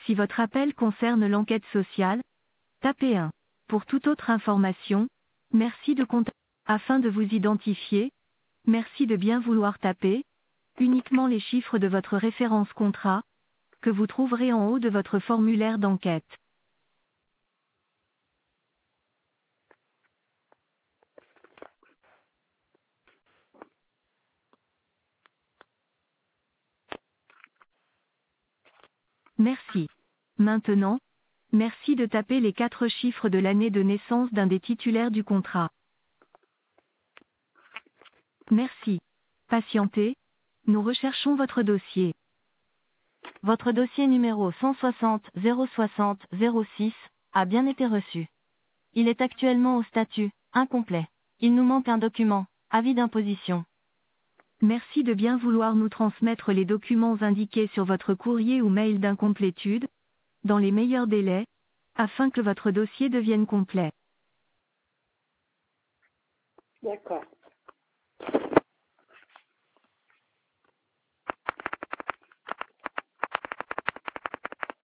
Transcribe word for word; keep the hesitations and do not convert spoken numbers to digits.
Si votre appel concerne l'enquête sociale, tapez un. Pour toute autre information, merci de contacter. Afin de vous identifier, merci de bien vouloir taper uniquement les chiffres de votre référence contrat, que vous trouverez en haut de votre formulaire d'enquête. Merci. Maintenant, merci de taper les quatre chiffres de l'année de naissance d'un des titulaires du contrat. Merci. Patientez, nous recherchons votre dossier. Votre dossier numéro cent soixante zéro soixante zéro six a bien été reçu. Il est actuellement au statut incomplet. Il nous manque un document, avis d'imposition. Merci de bien vouloir nous transmettre les documents indiqués sur votre courrier ou mail d'incomplétude, dans les meilleurs délais, afin que votre dossier devienne complet. D'accord.